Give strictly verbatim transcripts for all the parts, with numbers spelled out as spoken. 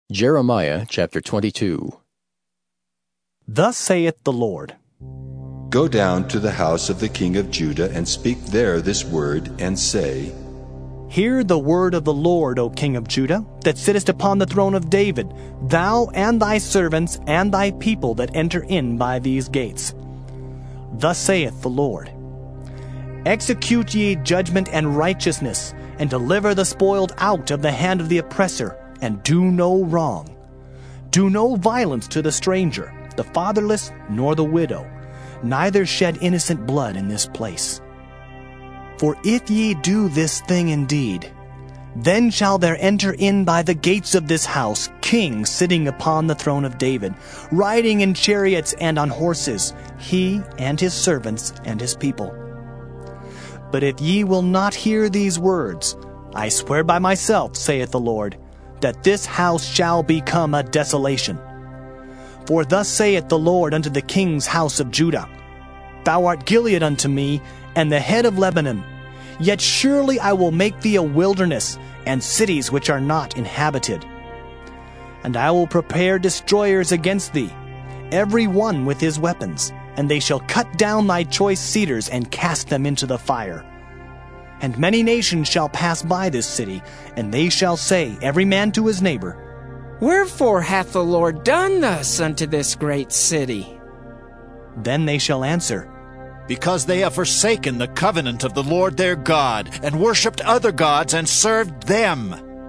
Jeremiah chapter twenty-two. Thus saith the Lord, Go down to the house of the king of Judah, and speak there this word, and say, Hear the word of the Lord, O King of Judah, that sittest upon the throne of David, thou and thy servants and thy people that enter in by these gates. Thus saith the Lord, Execute ye judgment and righteousness, and deliver the spoiled out of the hand of the oppressor, and do no wrong. Do no violence to the stranger, the fatherless, nor the widow, neither shed innocent blood in this place. For if ye do this thing indeed, then shall there enter in by the gates of this house kings sitting upon the throne of David, riding in chariots and on horses, he and his servants and his people. But if ye will not hear these words, I swear by myself, saith the Lord, that this house shall become a desolation. For thus saith the Lord unto the king's house of Judah, Thou art Gilead unto me, and the head of Lebanon. Yet surely I will make thee a wilderness, and cities which are not inhabited. And I will prepare destroyers against thee, every one with his weapons, and they shall cut down thy choice cedars, and cast them into the fire. And many nations shall pass by this city, and they shall say, every man to his neighbor, Wherefore hath the Lord done thus unto this great city? Then they shall answer, Because they have forsaken the covenant of the Lord their God, and worshipped other gods, and served them.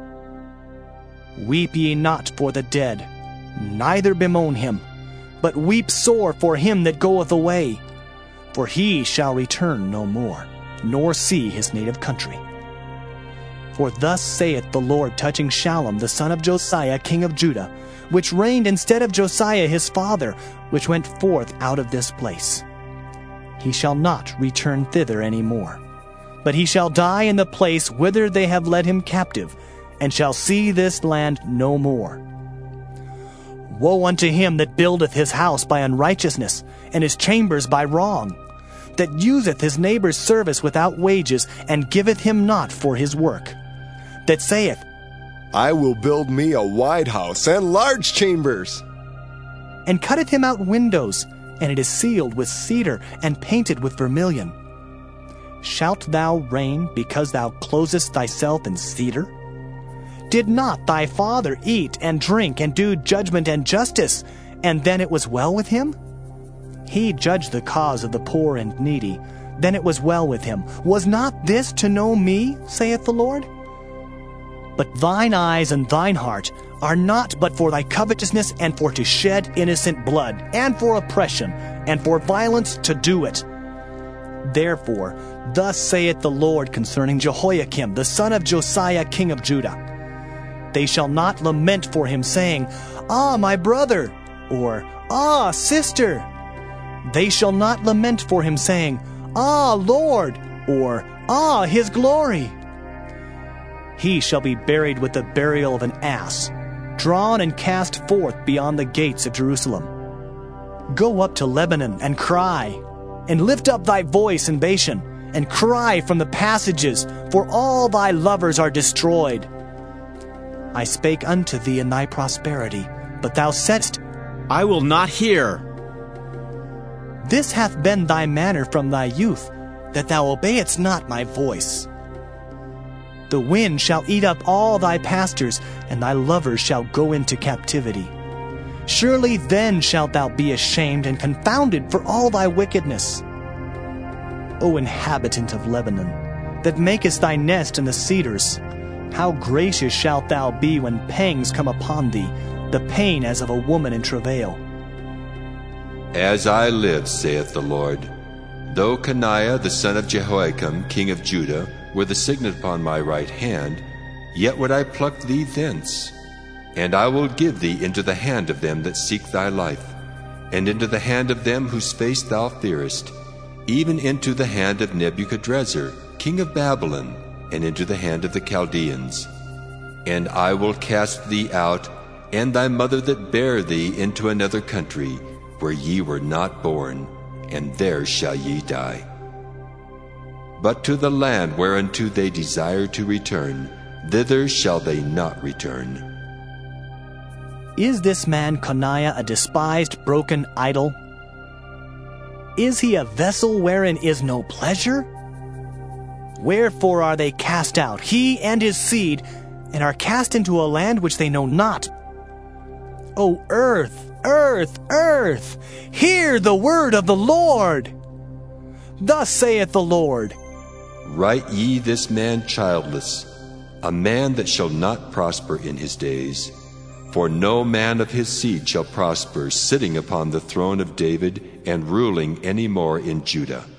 Weep ye not for the dead, neither bemoan him, but weep sore for him that goeth away, for he shall return no more, nor see his native country. For thus saith the Lord touching Shallum the son of Josiah king of Judah, which reigned instead of Josiah his father, which went forth out of this place. He shall not return thither any more, but he shall die in the place whither they have led him captive, and shall see this land no more. Woe unto him that buildeth his house by unrighteousness, and his chambers by wrong, that useth his neighbor's service without wages, and giveth him not for his work, that saith, I will build me a wide house and large chambers, and cutteth him out windows, and it is sealed with cedar, and painted with vermilion. Shalt thou reign because thou closest thyself in cedar? Did not thy father eat and drink and do judgment and justice, and then it was well with him? He judged the cause of the poor and needy, then it was well with him. Was not this to know me, saith the Lord? But thine eyes and thine heart are not but for thy covetousness, and for to shed innocent blood, and for oppression, and for violence to do it. Therefore, thus saith the Lord concerning Jehoiakim the son of Josiah king of Judah, They shall not lament for him, saying, Ah, my brother, or Ah, sister. They shall not lament for him, saying, Ah, Lord, or Ah, his glory. He shall be buried with the burial of an ass, drawn and cast forth beyond the gates of Jerusalem. Go up to Lebanon and cry, and lift up thy voice in Bashan, and cry from the passages, for all thy lovers are destroyed. I spake unto thee in thy prosperity, but thou saidst, I will not hear. This hath been thy manner from thy youth, that thou obeyedst not my voice. The wind shall eat up all thy pastors, and thy lovers shall go into captivity. Surely then shalt thou be ashamed and confounded for all thy wickedness. O inhabitant of Lebanon, that makest thy nest in the cedars, how gracious shalt thou be when pangs come upon thee, the pain as of a woman in travail. As I live, saith the Lord, though Coniah the son of Jehoiakim king of Judah were the signet upon my right hand, yet would I pluck thee thence. And I will give thee into the hand of them that seek thy life, and into the hand of them whose face thou fearest, even into the hand of Nebuchadrezzar king of Babylon, and into the hand of the Chaldeans. And I will cast thee out, and thy mother that bare thee, into another country, where ye were not born, and there shall ye die. But to the land whereunto they desire to return, thither shall they not return. Is this man Coniah a despised, broken idol? Is he a vessel wherein is no pleasure? Wherefore are they cast out, he and his seed, and are cast into a land which they know not? O earth, earth, earth, hear the word of the Lord. Thus saith the Lord, Write ye this man childless, a man that shall not prosper in his days. For no man of his seed shall prosper, sitting upon the throne of David and ruling any more in Judah.